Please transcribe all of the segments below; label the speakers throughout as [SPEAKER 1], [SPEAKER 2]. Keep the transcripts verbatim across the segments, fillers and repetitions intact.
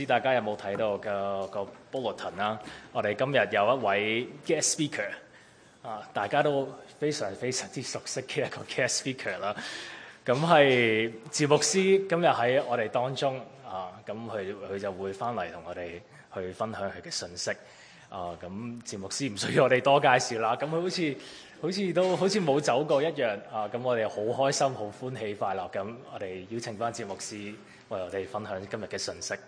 [SPEAKER 1] 知大家有冇睇到個個 bulletin 啦？我哋今日有一位 guest speaker 啊，大家都非常非常之熟悉嘅一個 guest speaker 啦。咁係趙牧師今日喺我哋當中啊，咁佢佢就會翻嚟同我哋去分享佢嘅信息啊。咁趙牧師唔需要我哋多介紹啦。咁佢好似好似都好似冇走過一樣啊。咁我哋好開心、好歡喜、快樂。咁我哋邀請翻趙牧師為我哋分享今日嘅信息。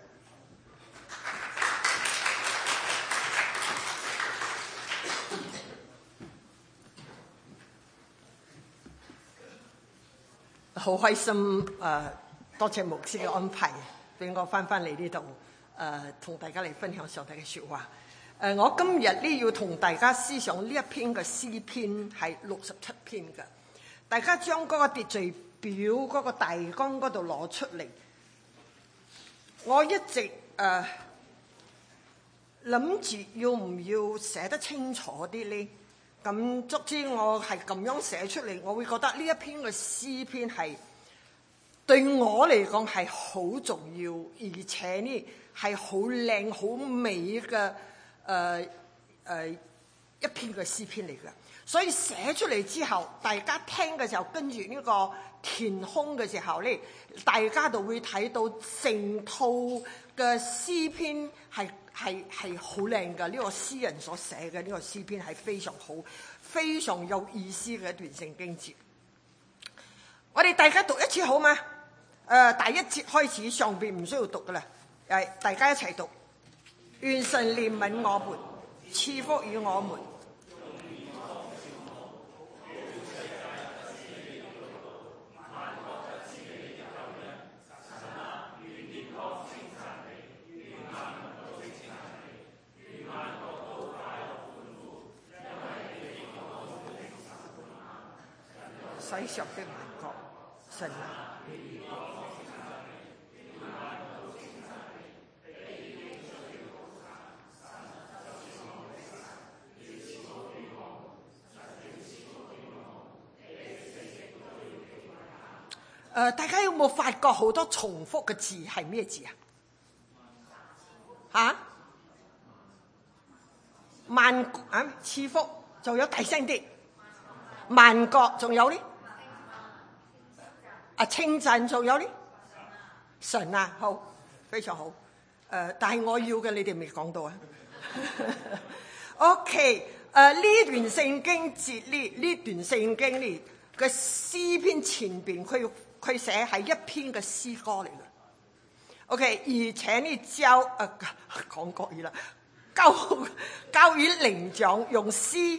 [SPEAKER 2] 好開心誒、呃！多謝牧師嘅安排，俾我翻返嚟呢度誒，同、呃、大家嚟分享上帝嘅説話。誒、呃，我今日呢要同大家思想呢一篇嘅詩篇係六十七篇嘅。大家將嗰個秩序表嗰個大綱嗰度攞出嚟。我一直誒諗住要唔要寫得清楚啲呢？咁足之我係咁樣寫出嚟，我會覺得呢一篇嘅詩篇係對我嚟講係好重要，而且呢係好靚好美嘅誒誒一篇嘅詩篇嚟嘅。所以寫出嚟之後，大家聽嘅時候跟住呢個填空嘅時候呢，大家就會睇到成套嘅詩篇係係係好靚㗎。呢個詩人所寫嘅呢個詩篇係非常好、非常有意思嘅一段聖經節。我哋大家讀一次好嗎？誒、呃，第一節開始，上邊唔需要讀㗎啦，誒，大家一齊讀。願神憐憫我們，賜福與我們。世上的萬國，神啊！誒，大家有冇發覺好多重複嘅字係咩字啊？嚇？萬啊，賜福，仲有大聲啲。萬國，仲有呢？啊，稱讚，仲有呢？神啊，好，非常好。誒、呃，但係我要嘅你哋未講到啊。OK， 誒、呃、呢段聖經節呢呢段聖經呢嘅詩篇前邊，佢佢寫係一篇嘅詩歌嚟嘅。OK， 而且呢教誒講國語啦，教教與伶長用詩。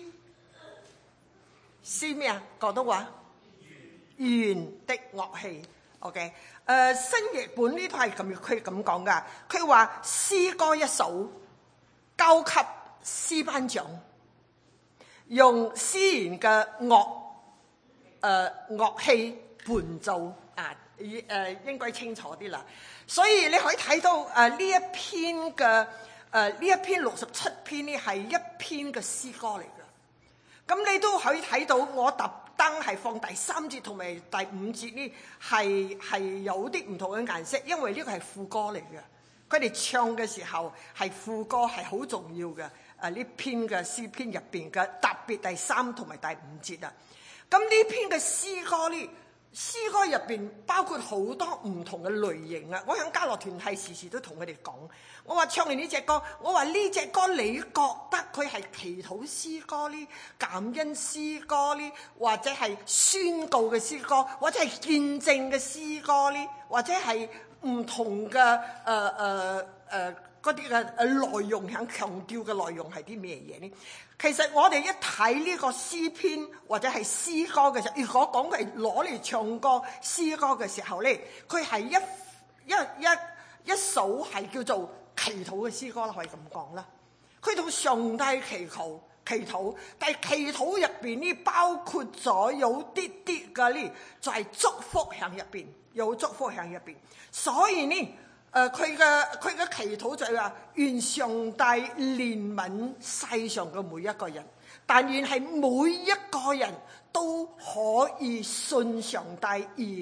[SPEAKER 2] 詩咩啊？廣東話弦的樂器 ，OK？ 誒、呃，新譯本呢度係咁，佢咁講噶。佢話詩歌一首交給詩班長，用詩人嘅樂誒、呃、樂器伴奏啊，誒、呃、應該清楚啲啦。所以你可以睇到誒呢、呃、一篇嘅誒呢一篇六十七篇呢係一篇嘅詩歌嚟嘅。咁你都可以睇到，我特登係放第三節同埋第五節呢，係係有啲唔同嘅顏色，因為呢個係副歌嚟嘅。佢哋唱嘅時候係副歌係好重要嘅。誒呢篇嘅詩篇入邊嘅特別第三同埋第五節啊。咁呢篇嘅詩歌呢，詩歌入邊包括好多唔同嘅類型啊！我喺家樂團係時時都同佢哋講，我話唱完呢隻歌，我話呢隻歌你覺得佢係祈禱詩歌呢、感恩詩歌呢，或者係宣告嘅詩歌，或者係見證嘅詩歌呢，或者係唔同嘅誒誒誒嗰啲嘅誒內容，想強調嘅內容係啲咩嘢呢？其實我哋一睇呢個詩篇或者係詩歌嘅時候，如果講佢係攞嚟唱歌詩歌嘅時候咧，佢係一一一一首係叫做祈禱嘅詩歌啦，可以咁講啦。佢同上帝祈求祈禱，但係祈禱入邊呢包括咗有啲啲嘅呢，就係祝福喺入邊，有祝福喺入邊。所以呢，誒佢嘅佢嘅祈禱就係話，願上帝憐憫世上嘅每一個人，但願係每一個人都可以信上帝而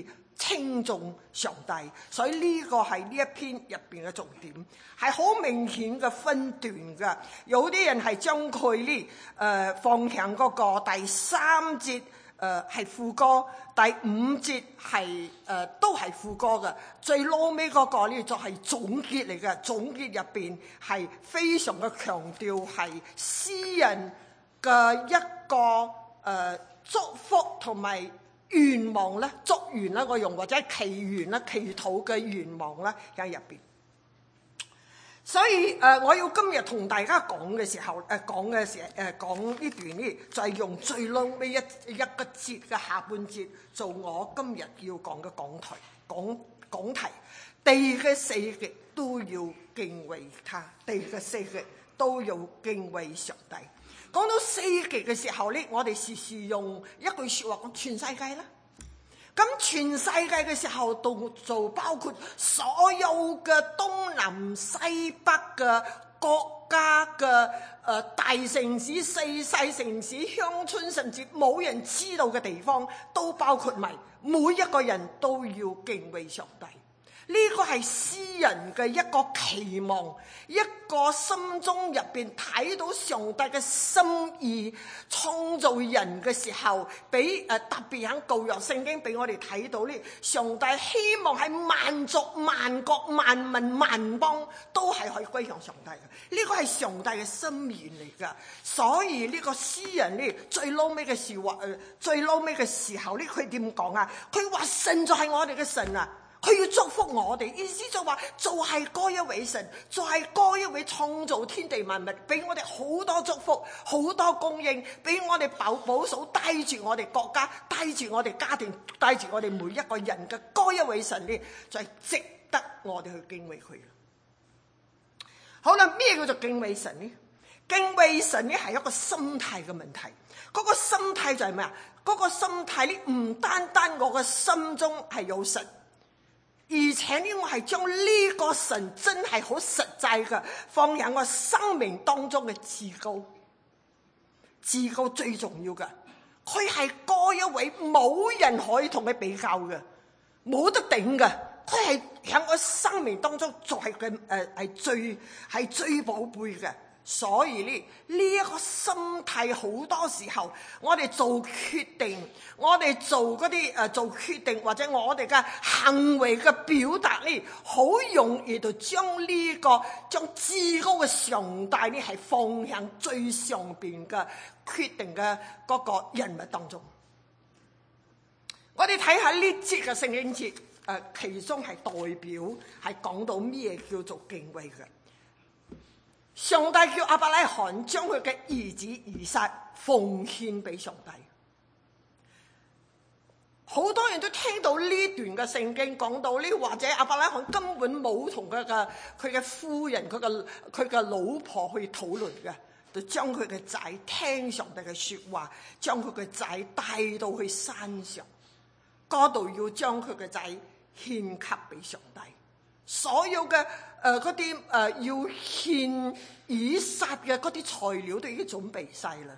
[SPEAKER 2] 稱頌上帝。所以呢個係呢一篇入邊嘅重點，係好明顯嘅分段嘅。有啲人係將佢呢誒放響嗰個第三節。誒係副歌，第五節係誒、呃、都係副歌嘅，最撈尾嗰個呢就係總結嚟嘅。總結入邊係非常嘅強調係詩人嘅一個誒、呃、祝福同埋願望咧，祝願啦我用或者祈願啦，祈禱嘅願望啦喺入邊。所以誒、呃，我要今日同大家講嘅時候，誒、呃、講嘅時誒、呃、講呢段呢，就係、是、用最撈尾一一個節嘅下半節做我今日要講嘅講題，講講題。地嘅四極都要敬畏他，地嘅四極都要敬畏上帝。講到四極嘅時候呢，我哋時時用一句説話講全世界啦。咁全世界嘅時候，都就包括所有嘅東南西北嘅國家嘅誒、呃、大城市、四細城市、鄉村，甚至冇人知道嘅地方，都包括埋。每一個人都要敬畏上帝。呢個係詩人嘅一個期望，一個心中入邊睇到上帝嘅心意，創造人嘅時候，俾誒、呃、特別喺舊約聖經俾我哋睇到呢，上帝希望喺萬族、萬國、萬民、萬邦都係可以歸向上帝嘅。呢個係上帝嘅心願嚟噶。所以呢個詩人呢，最撈尾嘅時話，誒、呃、最撈尾嘅時候呢，佢點講啊？佢話神就係我哋嘅神啊！佢要祝福我哋，意思就話就係嗰一位神，就係嗰一位創造天地萬物，俾我哋好多祝福，好多供應，俾我哋保保守，帶住我哋國家，帶住我哋家庭，帶住我哋每一個人嘅嗰一位神呢，就係值得我哋去敬畏佢。好啦，咩叫做敬畏神呢？敬畏神呢係一個心態嘅問題。嗰個心態就係咩啊？嗰個心態呢唔單單我嘅心中係有神。而且呢，我係將呢個神真係好實在嘅放喺我生命當中嘅至高，至高最重要嘅，佢係嗰一位冇人可以同佢比較嘅，冇得頂嘅，佢係喺我生命當中就係嘅誒係最係最寶貝嘅。所以呢呢一個心態好多時候，我哋做決定，我哋做嗰啲誒做決定，或者我哋嘅行為嘅表達呢，好容易就將呢個將至高嘅上帝呢係放喺最上邊嘅決定嘅嗰個人物當中。我哋睇下呢節嘅聖經節，誒其中係代表係講到咩叫做敬畏嘅。上帝叫亞伯拉罕將佢嘅兒子以撒奉獻俾上帝。好多人都聽到呢段嘅聖經講到呢，或者亞伯拉罕根本冇同佢嘅佢嘅夫人、佢嘅佢嘅老婆去討論嘅，就將佢嘅仔聽上帝嘅說話，將佢嘅仔帶到去山上，嗰度要將佢嘅仔獻給俾上帝。所有嘅誒嗰啲誒要獻以撒嘅嗰啲材料都已經準備晒啦。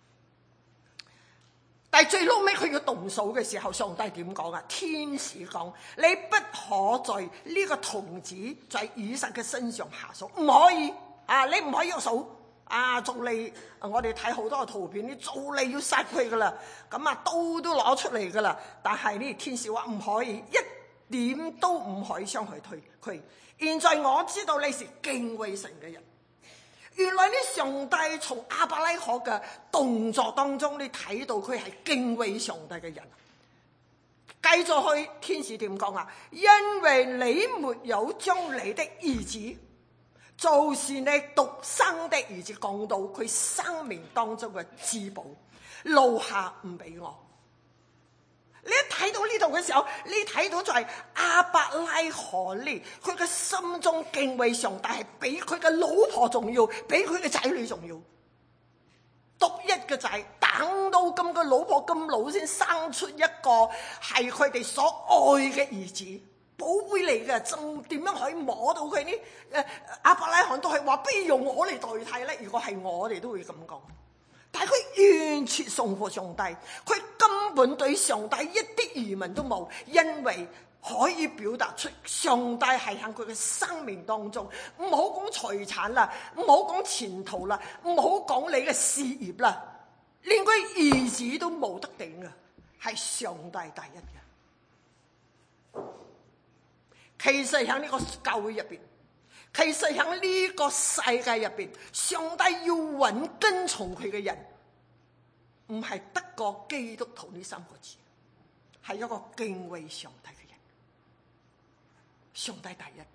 [SPEAKER 2] 但係最撈尾佢要動手嘅時候，上帝點講啊？天使講：你不可在呢個童子在以撒嘅身上下手，唔可以啊！你唔可以用手啊！做你我哋睇好多嘅圖片，你做你要殺佢噶啦，咁啊刀都攞出嚟噶啦。但係呢天使話唔可以，一點都唔可以傷害佢。佢現在我知道你是敬畏神嘅人。原來呢，上帝從亞伯拉罕嘅動作當中，你睇到佢係敬畏上帝嘅人。繼續去，天使點講啊？因為你沒有將你的兒子，就是你獨生的兒子，講到佢生命當中嘅至寶，留下唔俾我。你一睇到呢度嘅時候，你睇到就係亞伯拉罕呢，佢嘅心中敬畏上帝係比佢嘅老婆重要，比佢嘅仔女重要。獨一嘅仔，等到咁個老婆咁老先生出一個係佢哋所愛嘅兒子，寶貝嚟嘅，就點樣可以摸到佢呢？誒，亞伯拉罕都係話，不如用我嚟代替咧。如果係我哋都會咁講。但係佢完全順服上帝，佢甘根本對上帝一啲疑問都冇，因為可以表達出上帝係喺佢嘅生命當中。唔好講財產啦，唔好講前途啦，唔好講你嘅事業啦，連佢兒子都冇得頂啊！係上帝第一嘅。其實喺呢個教會入邊，其實喺呢個世界入邊，上帝要揾跟從佢嘅人，唔係得個基督徒呢三個字，係一個敬畏上帝嘅人。上帝第一。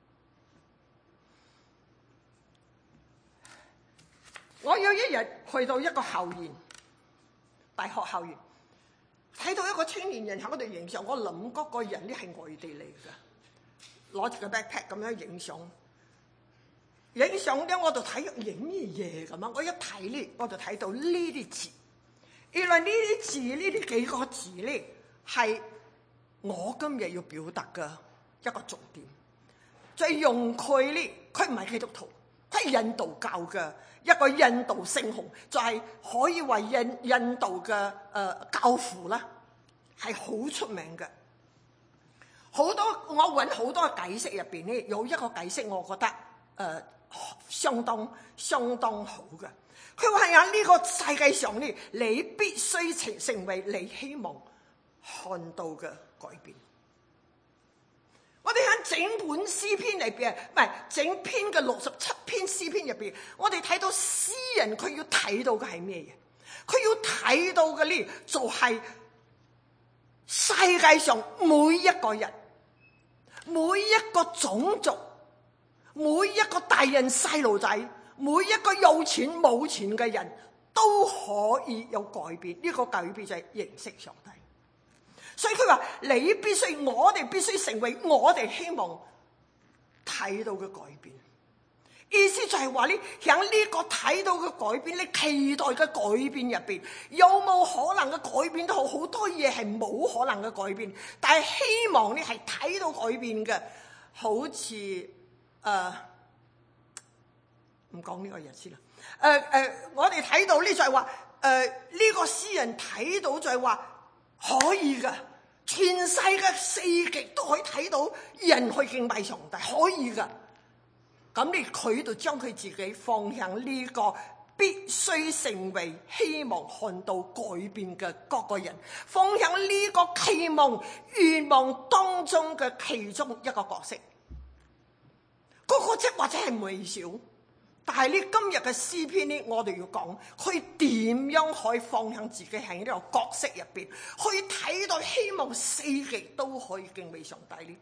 [SPEAKER 2] 我有一日去到一個校園，大學校園，睇到一個青年人喺嗰度影相，我諗嗰個人咧係外地嚟㗎，攞住個 backpack 咁樣影相。影相咧，我就睇影咩嘢咁啊！我一睇咧，我就睇到呢啲字。原來呢啲字，呢啲幾個字咧，係我今日要表達嘅一個重點。就係用佢咧，佢唔係基督徒，佢係印度教嘅一個印度聖雄，就係可以話印印度嘅誒教父啦，係好出名嘅。好多我揾好多解釋入邊咧，有一個解釋我覺得誒。呃相當相當好嘅，佢話喺呢個世界上咧，你必須成成為你希望看到嘅改變。我哋喺整本詩篇裏邊，唔係整篇嘅六十七篇詩篇入邊，我哋睇到詩人佢要睇到嘅係咩嘢？佢要睇到嘅咧，就係世界上每一個人，每一個種族。每一個大人細路仔，每一個有錢冇錢嘅人都可以有改變。呢個改變就係認識上帝。所以佢話你必須，我哋必須成為我哋希望睇到嘅改變。意思就係話咧，喺呢個睇到嘅改變，你期待嘅改變入邊，有冇可能嘅改變都好，好多嘢係冇可能嘅改變，但係希望你係睇到改變嘅，好似。誒唔講呢個日先啦。誒、呃、誒、呃，我哋睇到呢就係話，誒、呃、呢、這個詩人睇到就係話可以㗎，全世界四極都可以睇到人去敬拜上帝，可以㗎。咁你佢就將佢自己放向呢個必須成為希望看到改變嘅各個人，放向呢個期望願望當中嘅其中一個角色。嗰個即或者係微小，但係呢今日嘅詩篇呢，我哋要講佢點樣可以放向自己喺呢個角色入邊，去睇到希望四極都可以敬畏上帝呢？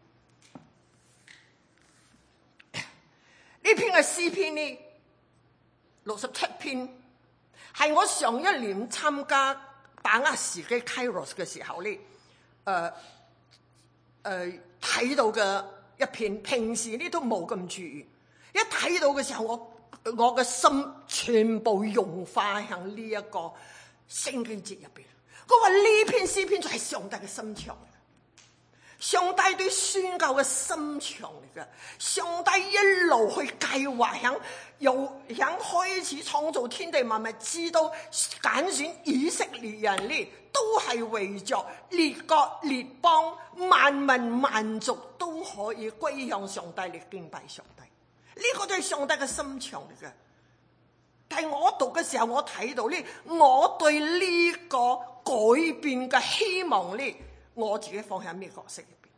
[SPEAKER 2] 呢篇嘅詩篇呢，六十七篇係我上一年參加把握時機 Kairos 嘅時候呢，誒誒睇到嘅。一片平時呢都冇咁注意，一睇到嘅時候，我我嘅心全部融化喺呢一個聖經節入邊。我話呢篇詩篇就係上帝嘅心腸嚟嘅，上帝對宣教嘅心腸嚟嘅。上帝一路去計劃，響由響開始創造天地萬物，知道揀選以色列人呢，都係為着列國列邦萬民萬族都可以歸向上帝嚟敬拜上帝。呢、這個就係上帝嘅心腸嚟嘅。但係我讀嘅時候，我睇到呢，我對呢個改變嘅希望呢，我自己放喺咩角色入邊？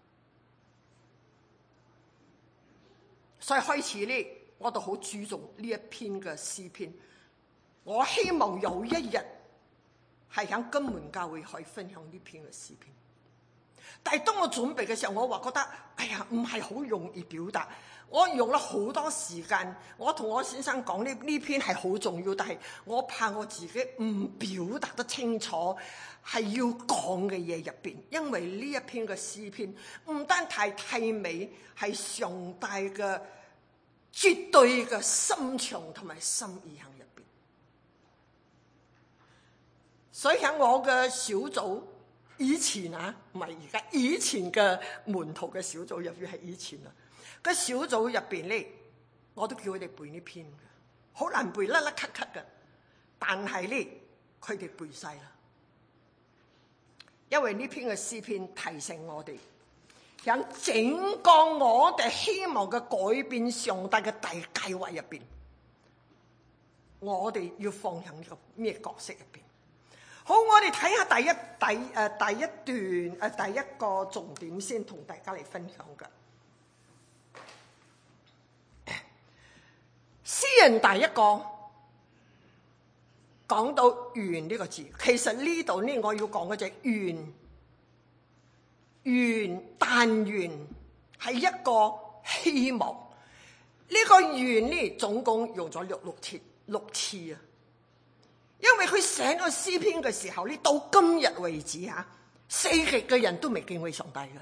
[SPEAKER 2] 所以開始呢，我就好注重呢一篇嘅詩篇。我希望有一日係喺金門教會可以分享呢篇嘅詩篇。但係當我準備嘅時候，我話覺得，哎呀，唔係好容易表達。我用咗好多時間，我同我先生講呢呢篇係好重要，但係我怕我自己唔表達得清楚係要講嘅嘢入邊，因為呢一篇嘅詩篇唔單太凄美，係上帝嘅絕對嘅心腸同埋心意喺入邊。所以喺我嘅小組以前啊，唔係而家，以前嘅門徒嘅小組入邊係以前啊。個小組入邊咧，我都叫佢哋背呢篇嘅，好難背，甩甩咳咳嘅。但係咧，佢哋背晒啦。 因為呢篇嘅詩篇提醒我哋，喺整個我哋希望嘅改變上帝嘅大計劃入邊，我哋要放喺呢個咩角色入邊？好，我哋睇下第一第誒、呃、第一段誒、呃、第一個重點先，同大家嚟分享嘅。詩人第一個講到願呢個字，其實呢度呢我要講嘅就係願，願但願係一個希望。呢、這個願呢總共用咗六六次六次啊，因為佢寫個詩篇嘅時候呢，到今日為止吓，四極嘅人都未敬畏上帝噶。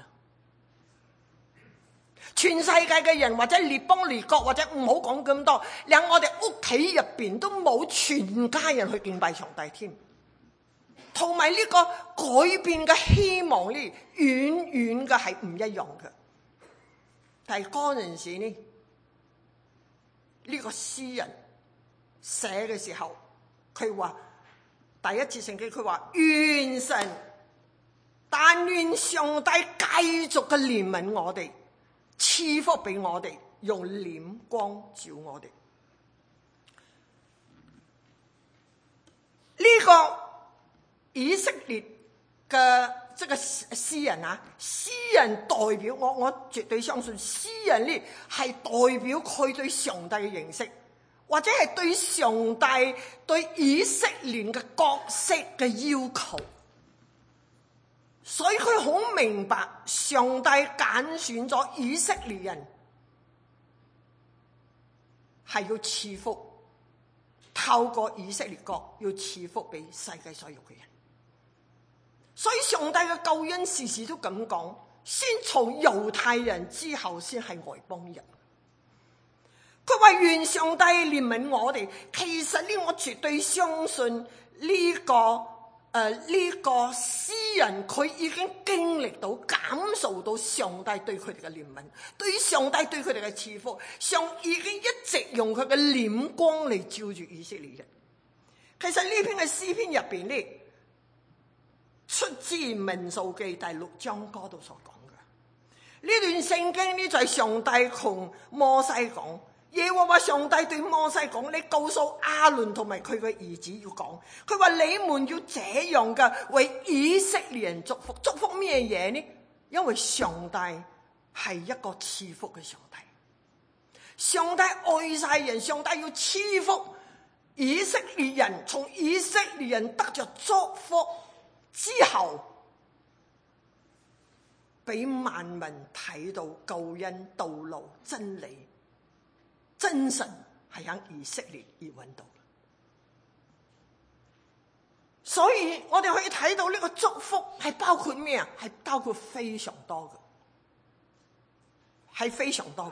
[SPEAKER 2] 全世界嘅人或者列邦列國或者唔好講咁多，連我哋屋企入邊都冇全家人去敬拜上帝添，同埋呢個改變嘅希望呢，遠遠嘅係唔一樣嘅。但係嗰陣時呢，呢個詩人寫嘅時候，佢話第一節聖經佢話願神，但願上帝繼續嘅憐憫我哋，賜福俾我哋，用臉光照我哋。呢、這個以色列嘅即係詩人啊，詩人代表我，我絕對相信詩人呢係代表佢對上帝嘅認識，或者係對上帝對以色列嘅角色嘅要求。所以佢好明白上帝揀選咗以色列人係要賜福，透過以色列國要賜福俾世界所有嘅人。所以上帝嘅救恩時時都咁講，先從猶太人之後先係外邦人。佢話願上帝憐憫我哋，其實呢我絕對相信呢、這個誒，呢、呃這個詩人佢已經經歷到、感受到上帝對佢哋嘅憐憫，對上帝對佢哋嘅賜福，上已經一直用佢嘅臉光嚟照住以色列人。其實呢篇嘅詩篇入邊呢，出自民數記第六章嗰度所講嘅呢段聖經呢，就係上帝同摩西講。耶和華上帝對摩西講：你告訴亞倫同埋佢嘅兒子要講，佢話你們要這樣嘅為以色列人祝福。祝福咩嘢呢？因為上帝係一個賜福嘅上帝，上帝愛世人，上帝要賜福以色列人，從以色列人得着祝福之後，俾萬民睇到救恩道路真理。真神係喺以色列而揾到，所以我哋可以睇到呢個祝福係包括咩啊？係包括非常多嘅，係非常多嘅。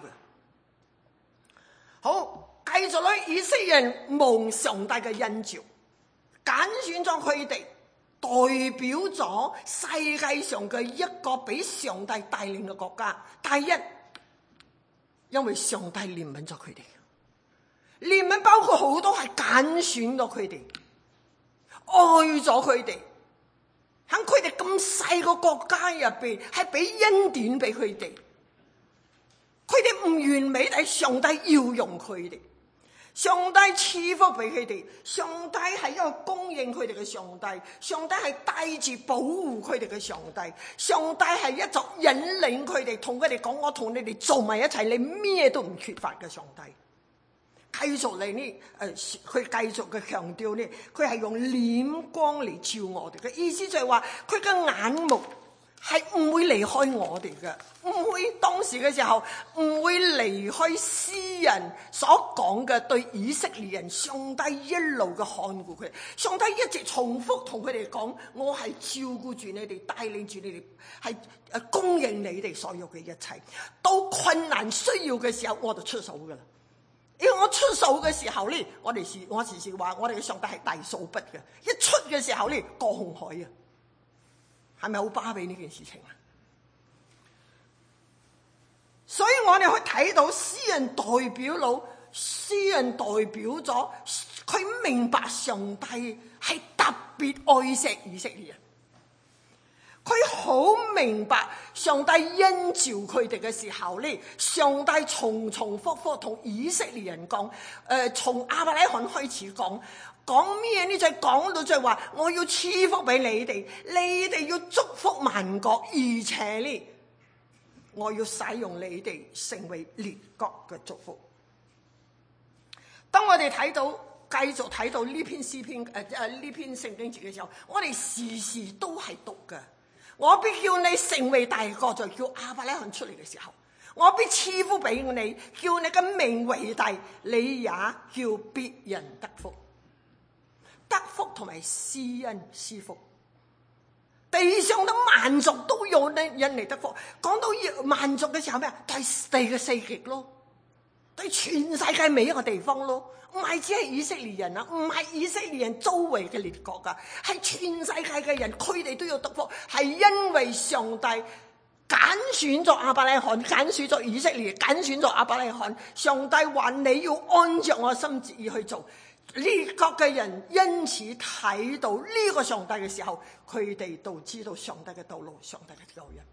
[SPEAKER 2] 好，繼續咧，以色列人蒙上帝嘅恩召，揀選咗佢哋，代表咗世界上嘅一個俾上帝帶領嘅國家。第一，因為上帝憐憫咗佢哋，憐憫包括好多係揀選咗佢哋，愛咗佢哋，喺佢哋咁細個國家入邊，係俾恩典俾佢哋。佢哋唔完美，但係上帝要用佢哋，上帝賜福俾佢哋，上帝係一個供應佢哋嘅上帝，上帝係帶住保護佢哋嘅上帝，上帝係一種引領佢哋，同佢哋講：我同你哋做埋一齊，你咩都唔缺乏嘅上帝。繼續嚟呢？誒，佢繼續嘅強調呢，佢係用臉光嚟照我哋嘅意思，就係話佢嘅眼目係唔會離開我哋嘅，唔會當時嘅時候唔會離開詩人所講嘅對以色列人，上帝一路嘅看顧佢，上帝一直重複同佢哋講：我係照顧住你哋，帶領住你哋，係誒供應你哋所有嘅一切。到困難需要嘅時候，我就出手噶啦。因為我出手嘅時候呢，我哋時我時時話我哋嘅上帝係大掃筆嘅，一出嘅時候呢，過紅海啊！係咪好巴比呢件事情啊？所以我哋可以睇到詩人代表佬，詩人代表咗佢明白上帝係特別愛錫以色列人。 佢好明白上帝恩召佢哋嘅時候咧，上帝重重複複同以色列人講，誒、呃，從亞伯拉罕開始講，講咩呢？就係講到就係話，我要賜福俾你哋，你哋要祝福萬國，而且咧，我要使用你哋成為列國嘅祝福。當我哋睇到繼續睇到呢篇詩篇誒誒呢篇聖經節嘅時候，我哋時時都係讀嘅。我必叫你成為大國，就叫亞伯拉罕出嚟嘅時候，我必賜福俾你，叫你嘅名為大，你也叫別人得福。得福同埋施恩施福，地上嘅萬族都有呢人嚟得福。講到萬族嘅時候咩啊？就係地嘅四極咯，對全世界每一個地方咯。唔係只係以色列人啊，唔係以色列人周圍嘅列國噶，係全世界嘅人，佢哋都要得福，係因為上帝揀選咗亞伯拉罕，揀選咗以色列，揀選咗亞伯拉罕。上帝話你要按照我心意去做，列國嘅人因此睇到呢個上帝嘅時候，佢哋都知道上帝嘅道路，上帝嘅救恩。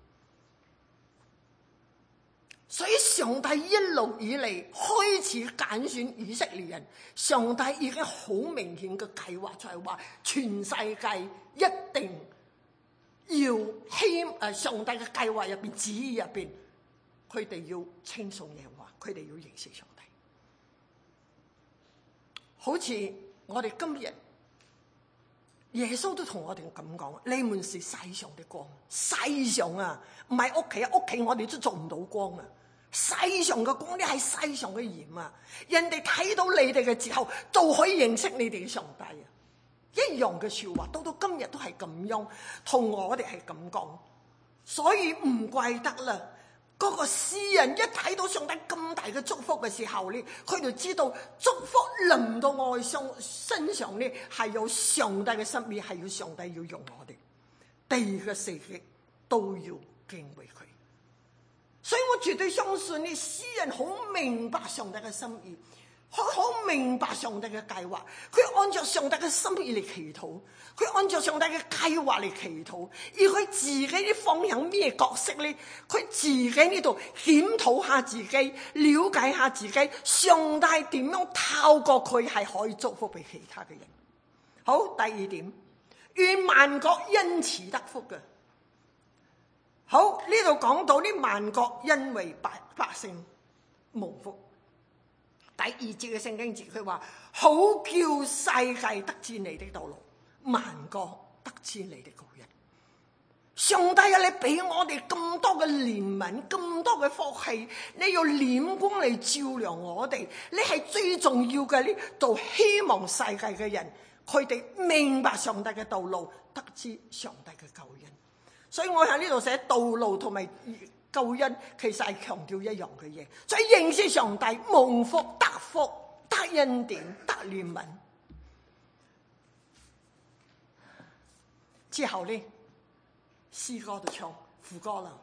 [SPEAKER 2] 所以上帝一路以嚟開始揀選以色列人，上帝已經好明顯嘅計劃，就係話全世界一定要希誒上帝嘅計劃入邊、旨意入邊，佢哋要稱頌耶和華，佢哋要認識上帝。好似我哋今日耶穌都同我哋咁講：你們是世上的光。世上啊，唔係屋企啊，屋企我哋都做唔到光啊。世上嘅光，你係世上嘅鹽啊！人哋睇到你哋嘅時候，就可以認識你哋嘅上帝啊！一樣嘅說話，到到今日都係咁樣，同我哋係咁講，所以唔怪得啦。嗰個詩人一睇到上帝咁大嘅祝福嘅時候咧，佢就知道祝福臨到我上身上咧，係有上帝嘅心意，係要上帝要用我哋，地嘅四極都要敬畏佢。所以我絕對相信呢，詩人好明白上帝嘅心意，佢好明白上帝嘅計劃，佢按照上帝嘅心意嚟祈禱，佢按照上帝嘅計劃嚟祈禱，而佢自己啲方向咩角色呢？佢自己呢度檢討下自己，了解下自己，上帝點樣透過佢係可以祝福俾其他嘅人。好，第二點，願萬國因此得福嘅。好，呢度講到呢萬國因為百百姓蒙福。第二節嘅聖經節佢話：好叫世界得知你的道路，萬國得知你的救恩。上帝啊，你俾我哋咁多嘅憐憫，咁多嘅福氣，你要臉光嚟照亮我哋。你係最重要嘅，呢度希望世界嘅人佢哋明白上帝嘅道路，得知上帝嘅救恩。所以我喺呢度寫道路同埋救恩，其實係強調一樣嘅嘢，所以認識上帝，蒙福得福，得恩典，得憐憫。之後呢，詩歌就唱副歌啦。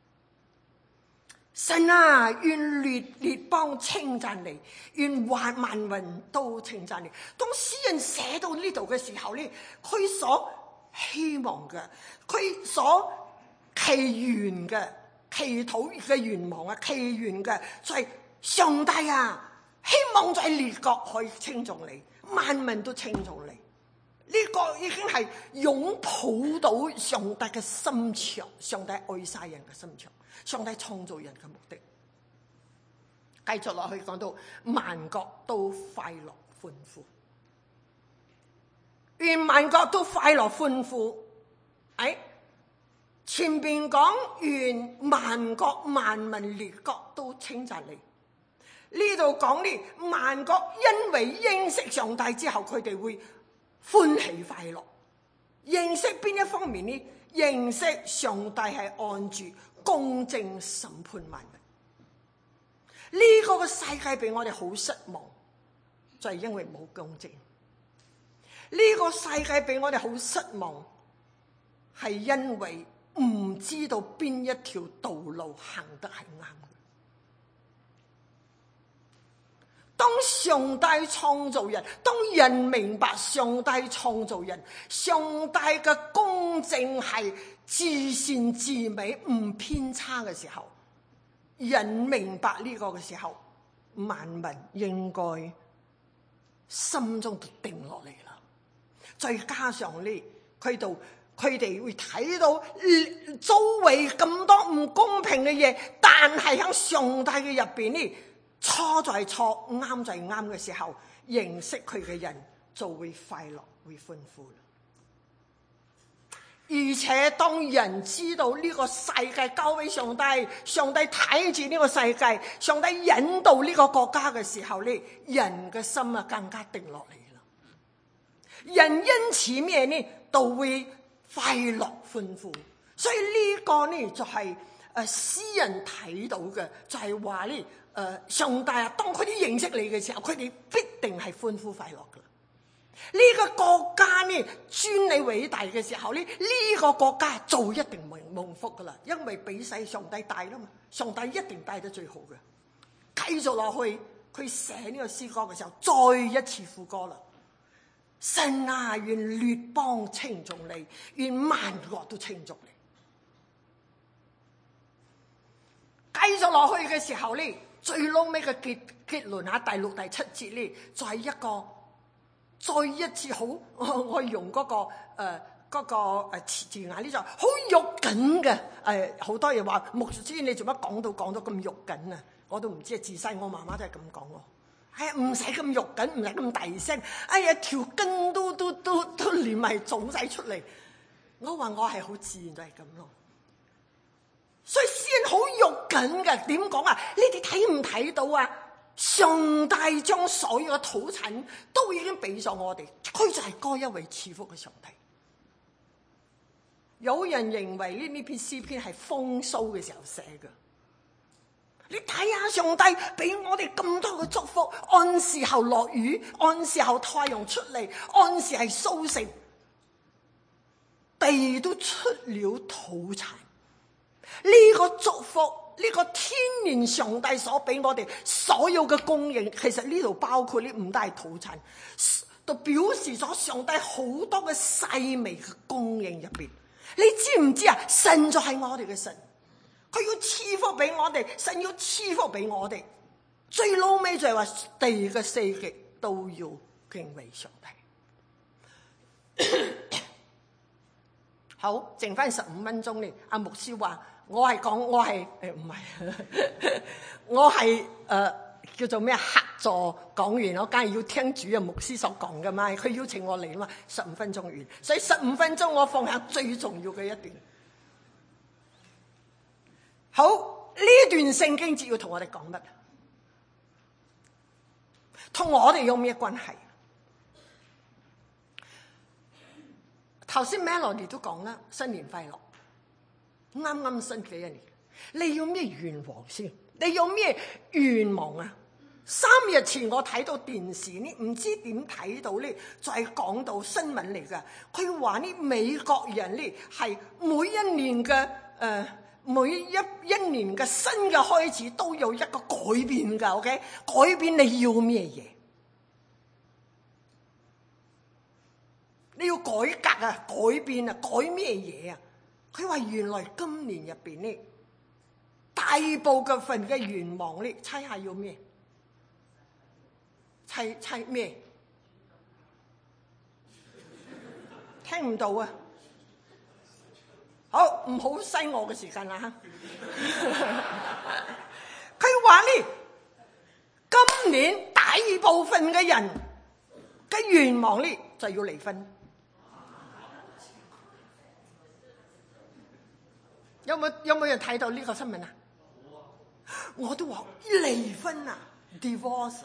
[SPEAKER 2] 神啊，願列列邦稱讚你，願萬萬民都稱讚你。當詩人寫到呢度嘅時候呢，佢所希望嘅，佢所祈願嘅、祈禱嘅願望啊，祈願嘅就係上帝啊，希望在列國可以稱頌你，萬民都稱頌你。呢、這個已經係擁抱到上帝嘅心腸，上帝愛世人嘅心腸，上帝創造人嘅目的。繼續落去講到萬國都快樂歡呼。願萬國都快樂歡呼。哎，前邊講願萬國萬民列國都稱讚你，呢度講呢萬國因為認識上帝之後，佢哋會歡喜快樂。認識邊一方面呢？認識上帝係按住公正審判萬民。呢、這個嘅世界俾我哋好失望，就係、是、因為冇公正。呢、這個世界俾我哋好失望，係因為唔知道邊一條道路行得係啱嘅。 當上帝創造人，當人明白上帝創造人，上帝嘅公正係至善至美，唔偏差嘅時候，人明白呢個嘅時候，萬民應該心中就定落嚟啦。再加上呢，佢度佢哋會睇到周圍咁多唔公平嘅嘢，但係喺上帝嘅入邊呢，錯在錯，啱在啱嘅時候，認識佢嘅人就會快樂，會歡呼啦。而且當人知道呢個世界交俾上帝，上帝睇住呢個世界，上帝引導呢個國家嘅時候呢，人嘅心啊更加定落嚟啦。人因此咩呢，都會快樂歡呼。所以呢個呢就係誒詩人睇到嘅，就係話呢誒上帝啊，當佢哋認識你嘅時候，佢哋必定係歡呼快樂噶啦。呢個國家呢尊你偉大嘅時候呢，呢個國家就一定蒙蒙福噶啦，因為比世上帝帶啦嘛，上帝一定帶得最好嘅。繼續落去，佢寫呢個詩歌嘅時候，再一次副歌啦。神啊，願列邦稱頌你，願萬國都稱頌你。繼續落去嘅時候呢，最撈尾嘅結結論啊，第六、第七節呢，就係、是、一個再一次好，我我用嗰、那個誒嗰、呃那個誒字眼呢，就好肉緊嘅誒，好、呃、多嘢話牧師你做乜講到講到咁肉緊啊？我都唔知啊，自細我媽媽都係咁講喎。哎呀，唔使咁肉緊，唔使咁大聲。哎呀，條筋都都都都連埋腫晒出嚟。我話我係好自然就係咁咯。所以詩人好肉緊嘅，點講啊？你哋睇唔睇到啊？上帝將所有嘅土產都已經俾咗我哋，佢就係嗰一位賜福嘅上帝。有人認為呢呢篇詩篇係豐收嘅時候寫嘅。你睇下上帝俾我哋咁多嘅祝福，按時候落雨，按時候太陽出嚟，按時係收成，地都出了土產。呢、這個祝福，呢、這個天然上帝所俾我哋所有嘅供應，其實呢度包括呢五大土產，都表示咗上帝好多嘅細微嘅供應入邊。你知唔知啊？神就係我哋嘅神。佢要賜福俾我哋，神要賜福俾我哋，最老尾就係話地嘅四極都要敬畏上帝。好，剩翻十五分鐘咧。阿牧師話：我係講，我係誒唔係，我係誒、呃、叫做咩客座講員，我梗係要聽主任牧師所講噶嘛。佢邀請我嚟啊嘛，十五分鐘完，所以十五分鐘我放下最重要嘅一段。好，呢段聖經節要同我哋講乜？同我哋有咩關係？頭先 Melody 都講啦，新年快樂，啱啱新嘅一年，你要咩願望先？你有咩願望啊？三日前我睇到電視呢，唔知點睇到呢，就係講到新聞嚟㗎。佢話呢，美國人呢係每一年嘅誒。呃每一一年嘅新嘅開始都有一個改變㗎 ，OK？ 改變你要咩嘢？你要改革啊，改變啊，改咩嘢啊？佢話原來今年入邊呢，大部分嘅願望呢，猜下要咩？猜猜咩？聽唔到啊！好，唔好嘥我嘅時間啦！佢話呢，今年大部分嘅人嘅願望呢，就要離婚。有冇有冇人睇到呢個新聞啊？我都話離婚啊 ，divorce。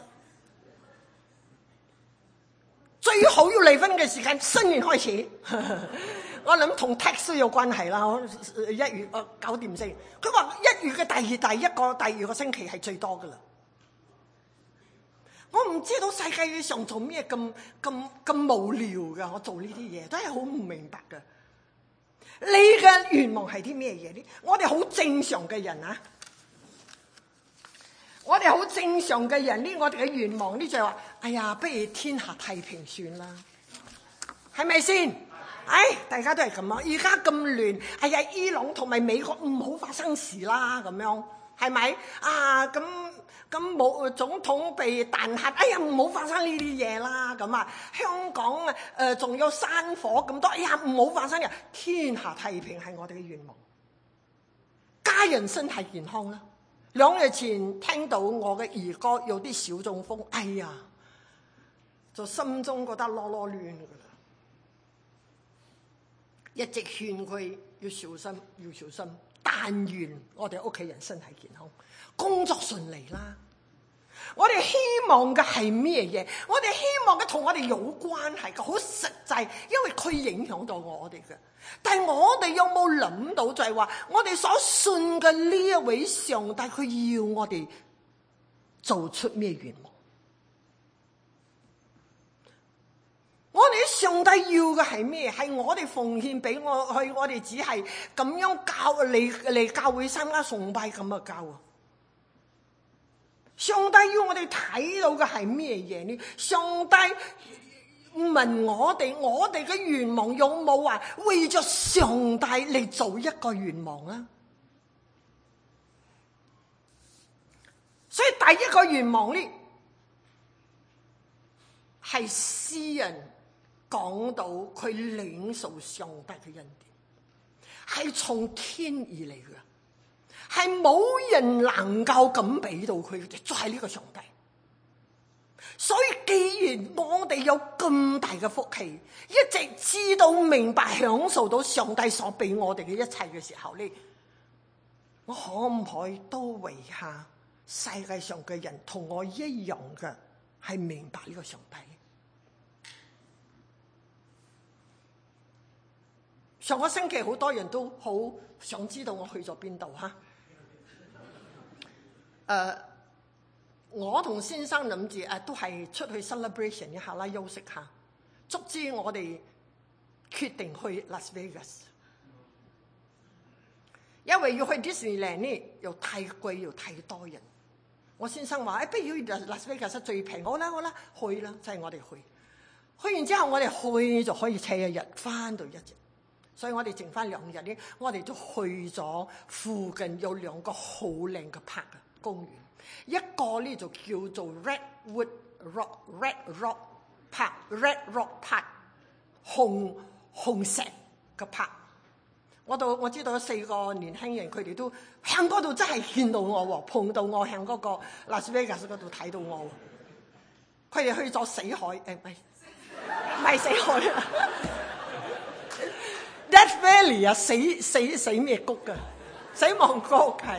[SPEAKER 2] 最好要離婚嘅時間，新年開始。我諗同 tax 有關係啦，一月誒搞掂先。佢話一月嘅第二第一個第二個星期係最多噶啦。我唔知道世界上做咩咁咁咁無聊噶，我做呢啲嘢都係好唔明白噶。你嘅願望係啲咩嘢呢？我哋好正常嘅人啊， 我哋好正常嘅人呢，我哋嘅願望呢就係話，哎呀，不如天下太平算啦，係咪先？哎，大家都係咁啊！而家咁亂，哎呀，伊朗同埋美國唔好發生事啦，咁樣係咪啊？咁咁冇總統被彈劾，哎呀，唔好發生呢啲嘢啦，咁啊，香港啊誒仲有山火咁多，哎呀，唔好發生嘅，天下太平係我哋嘅願望，家人身體健康啦。兩日前聽到我嘅兒哥有啲小中風，哎呀，就心中覺得囉囉攣㗎啦。一直勸佢要小心，要小心。但願我哋屋企人身體健康，工作順利啦。我哋希望嘅係咩嘢？我哋希望嘅同我哋有關係嘅，好實際，因為佢影響到我哋嘅。但係我哋有冇諗到就係話，我哋所信嘅呢一位上帝，佢要我哋做出咩願望？我哋上帝要嘅係咩？係我哋奉獻俾我去，我哋只係咁樣教嚟嚟教會參加崇拜咁嘅教啊！上帝要我哋睇到嘅係咩嘢呢？上帝問我哋，我哋嘅願望有冇話為咗上帝嚟做一個願望啊？所以第一個願望呢，係詩人講到佢領受上帝嘅恩典，係從天而嚟嘅，係冇人能夠咁俾到佢嘅，就係呢個上帝。所以既然我哋有咁大嘅福氣，一直知道明白享受到上帝所俾我哋嘅一切嘅時候呢，我可唔可以都為下世界上嘅人同我一樣嘅係明白呢個上帝？上個星期好多人都好想知道我去咗邊度哈。誒，我同先生諗住誒都係出去 celebration 一下啦，休息下。卒之我哋決定去 Las Vegas， 因為要去 Disneyland 呢又太貴又太多人。我先生話：誒、哎，不如 Las Vegas 最平，好啦好啦，去啦，就係、是、我哋去。去完之後，我哋去就可以車一日，翻到一日。所以我哋剩翻兩日咧，我哋都去咗附近有兩個好靚嘅 park 啊公園，一個咧就叫做 Redwood Rock Red Rock Park Red Rock Park 紅紅石嘅 park。我度我知道有四個年輕人，佢哋都向嗰度真係見到我喎，碰到我向嗰個 Las Vegas 嗰度睇到我喎。佢哋去咗死海，誒唔係唔係死海啊！Death Valley 啊，死死死咩谷噶？死亡谷係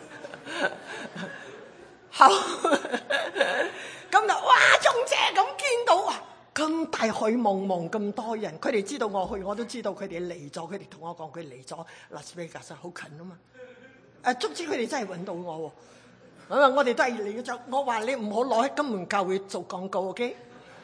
[SPEAKER 2] 好咁就哇，中姐咁見到啊，咁大海茫茫咁多人，佢哋知道我去，我都知道佢哋嚟咗，佢哋同我講佢嚟咗 Las Vegas 好近啊嘛。誒，卒之佢哋真係揾到我喎，咁啊，我哋都係嚟咗。我話你唔好攞喺金門教會做廣告 ，OK？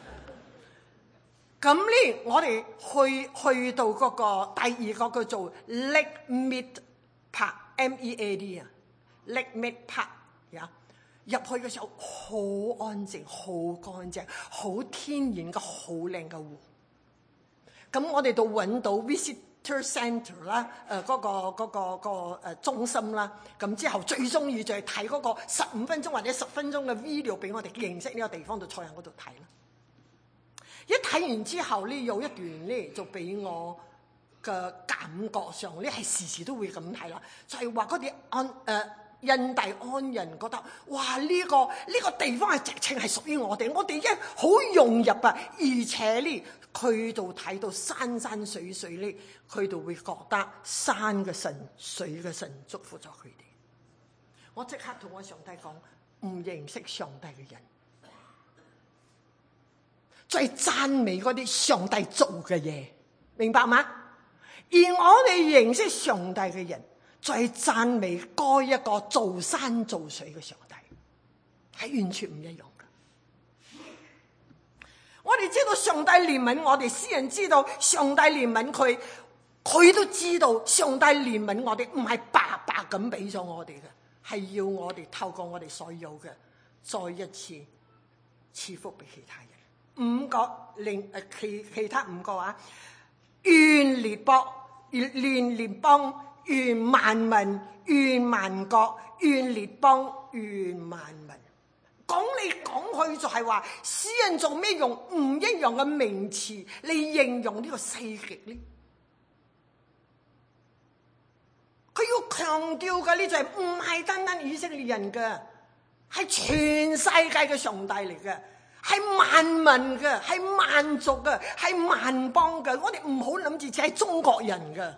[SPEAKER 2] 咁呢，我哋去去到嗰個第二個叫做 Lake Mead Park M E A D 啊 Lake Mead Park 呀，入去嘅時候好安靜，好乾淨，好天然嘅好靚嘅湖。咁我哋就揾到 Visitor Centre 啦，誒嗰個嗰個嗰個誒中心啦。咁之後最中意就係睇嗰個十五分鐘或者十分鐘嘅 video 俾我哋認識呢個地方，就坐喺嗰度睇啦。一睇完之後呢，有一段呢就俾我嘅感覺上呢係時時都會咁睇啦，就係話嗰啲安誒、呃、印第安人覺得哇呢、呢個呢、呢個地方係直情係屬於我哋，我哋一好融入啊，而且呢佢就睇到山山水水呢，佢就會覺得山嘅神、水嘅神祝福咗佢哋。我即刻同我上帝講，唔認識上帝嘅人，最讚美嗰啲上帝做嘅嘢，明白嗎？而我哋認識上帝嘅人，最讚美嗰一個造山造水嘅上帝，係完全唔一樣嘅。我哋知道上帝憐憫我哋，詩人知道上帝憐憫佢，佢都知道上帝憐憫我哋，唔係白白咁俾咗我哋嘅， 係要我哋透過我哋所有嘅，再一次賜福俾其他人。五個另誒其其他五個啊，願列國、願列邦、願萬民、願萬國、願列邦、願萬民。講嚟講去就係話，詩人做咩用唔一樣嘅名詞嚟形容呢個世極呢？佢要強調嘅呢就係唔係單單以色列人嘅，係全世界嘅上帝嚟嘅，係萬民嘅，係萬族嘅，係萬邦嘅。我哋唔好諗住只係中國人嘅。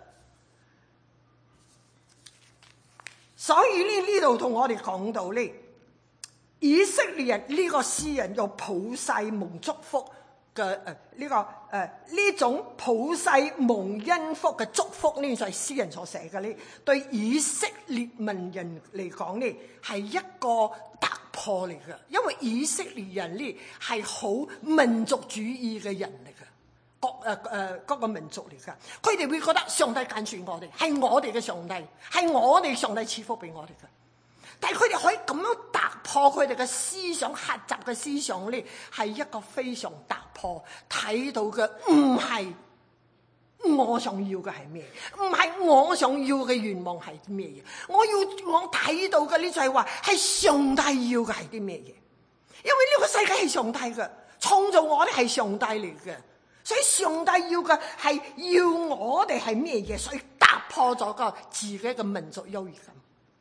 [SPEAKER 2] 所以呢呢度同我哋講到呢，以色列人呢個詩人有普世蒙祝福嘅誒呢個誒呢、呃、種普世蒙恩福嘅祝福呢，就係詩人所寫嘅呢。對以色列民人嚟講呢，係一個突破嚟嘅，因為以色列人呢係好民族主義嘅人嚟嘅，國誒誒嗰個民族嚟噶。佢哋會覺得上帝揀選我哋，係我哋嘅上帝，係我哋上帝賜福俾我哋嘅。但係佢哋可以咁樣突破佢哋嘅思想狹窄嘅思想呢，係一個非常突破。睇到嘅唔係我想要嘅係咩，唔係我想要嘅願望係咩嘢。我要我睇到嘅呢就係話係上帝要嘅係啲咩嘢。因為呢個世界係上帝嘅，創造我哋係上帝嚟嘅，所以上帝要嘅係要我哋係咩嘢，所以突破咗個自己嘅民族優越感。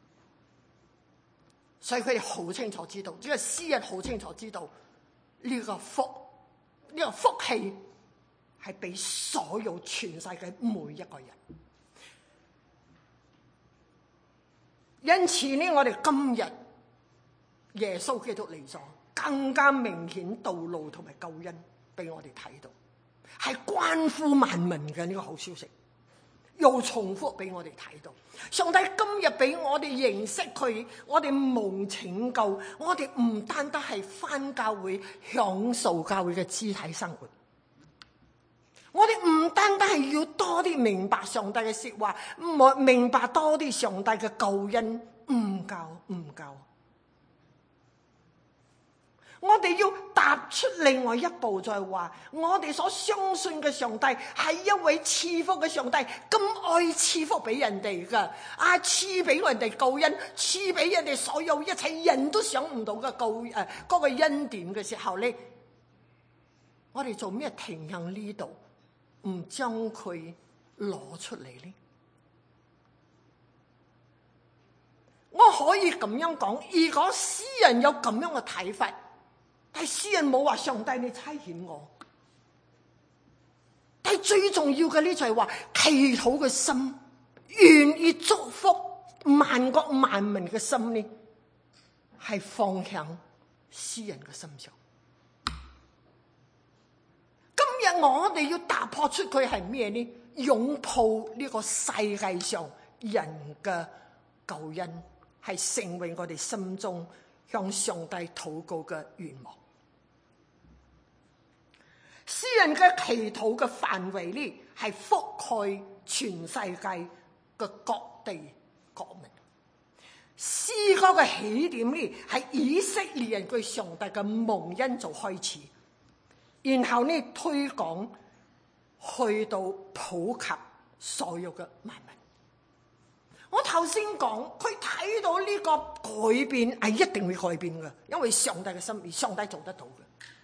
[SPEAKER 2] 所以佢哋好清楚知道，呢個詩人好清楚知道呢個福，呢個福氣係俾所有全世界每一個人。因此呢，我哋今日耶穌基督嚟咗，更加明顯道路同埋救恩俾我哋睇到，係關乎萬民嘅呢個好消息。又重複俾我哋睇到，上帝今日俾我哋認識佢，我哋蒙拯救，我哋唔單單係返教會享受教會嘅肢體生活，我哋唔單單係要多啲明白上帝嘅說話，唔明白多啲上帝嘅救恩，唔夠唔夠。我哋要踏出另外一步，就係話我哋所相信嘅上帝係一位賜福嘅上帝，咁愛賜福俾人哋噶，啊賜俾人哋救恩，賜俾人哋所有一切人都想唔到嘅救誒嗰、呃嗰個恩典嘅時候咧，我哋做咩停喺呢度，唔將佢攞出嚟咧？我可以咁樣講，如果詩人有咁樣嘅睇法。但係詩人冇話上帝你差遣我，但係最重要嘅呢就係話祈禱嘅心，願意祝福萬國萬民嘅心呢，係放響詩人嘅心上。今日我哋要打破出佢係咩呢？擁抱呢個世界上人嘅救恩，係成為我哋心中向上帝禱告嘅願望。詩人嘅祈禱嘅範圍呢，係覆蓋全世界嘅各地各民。詩歌嘅起點呢，係以色列人對上帝嘅蒙恩做開始，然後呢推廣去到普及所有嘅萬民。我頭先講，佢睇到呢個改變係一定會改變嘅，因為上帝嘅心意，上帝做得到嘅。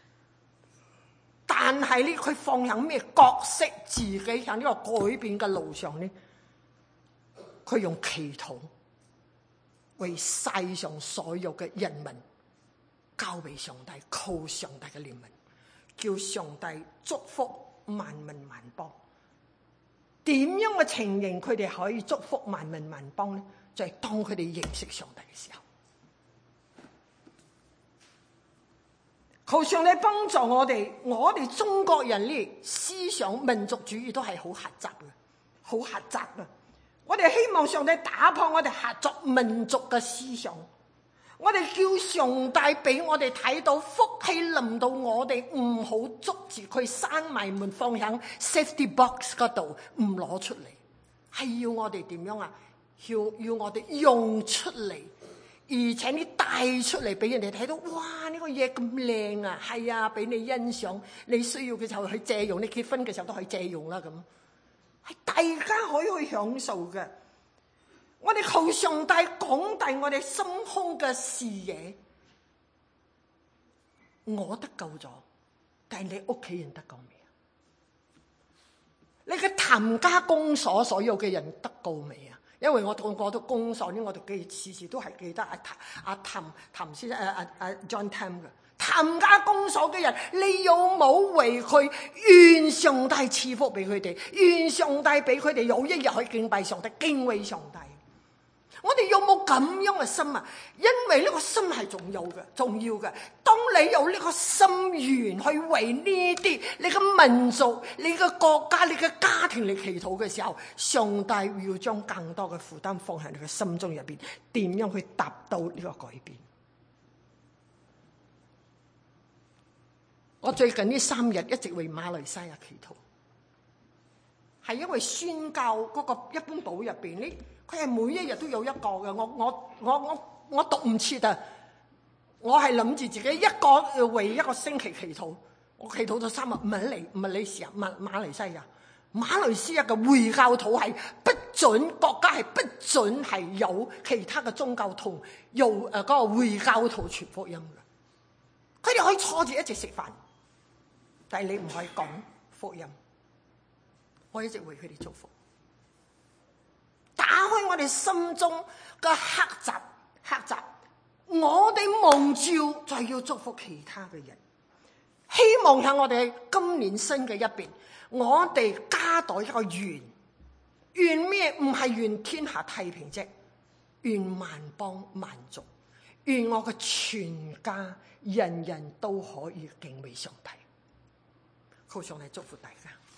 [SPEAKER 2] 但係呢，佢放喺咩角色，自己喺呢個改變嘅路上呢，佢用祈禱為世上所有嘅人民交俾上帝，靠上帝嘅憐憫，叫上帝祝福萬民萬邦。點樣嘅情形佢哋可以祝福萬民萬邦呢？就係、是、當佢哋認識上帝嘅時候，求上帝幫助我哋。我哋中國人呢，思想民族主義都係好狹窄嘅，好狹窄嘅。我哋希望上帝打破我哋狹窄民族嘅思想，我哋叫上帝俾我哋睇到福氣臨到我哋，唔好捉住佢閂埋門放喺 safety box 嗰度唔攞出嚟，係要我哋點樣啊？要要我哋用出嚟， 而且你帶出嚟俾人哋睇到，哇！呢、這個嘢咁靚啊，係啊，俾你欣賞。你需要嘅時候去借用，你結婚嘅時候都可以借用啦。咁係大家可以去享受嘅。我哋求上帝廣大我哋心胸嘅視野。我得救咗，但係你屋企人得救未啊？你嘅譚家公所所有嘅人得救未啊？因為我同我到公所呢，我哋記時時都係記得阿阿譚譚先生，誒阿阿 John Tam 嘅譚家公所嘅人，你有冇為佢願上帝賜福俾佢哋？願上帝俾佢哋有一日去敬拜上帝、敬畏上帝。我哋有冇咁樣嘅心啊？因為呢個心係重要嘅，重要嘅。當你有呢個心願去為呢啲你嘅民族、你嘅國家、你嘅家庭嚟祈禱嘅時候，上帝要將更多嘅負擔放喺你嘅心中入邊，點樣去達到呢個改變？我最近呢三日一直為馬來西亞祈禱，係因為宣教嗰個一般島入邊呢。佢係每一日都有一個嘅，我我我我我讀唔切啊！我係諗住自己一個為一個星期祈禱，我祈禱咗三日，唔係嚟，唔係你時啊，馬馬來西亞，馬來西亞嘅回教徒係不准國家係不准係有其他嘅宗教徒用誒嗰個回教徒傳福音嘅，佢哋可以坐住一齊食飯，但係你唔可以講福音。我一直為佢哋祝福。打開我哋心中嘅黑閘，黑閘，我哋蒙召就要祝福其他嘅人。希望喺我哋今年新嘅一邊，我哋加袋一個願，願咩？唔係願天下太平啫，願萬邦萬族，願我嘅全家人人都可以敬畏上帝。求上帝祝福大家。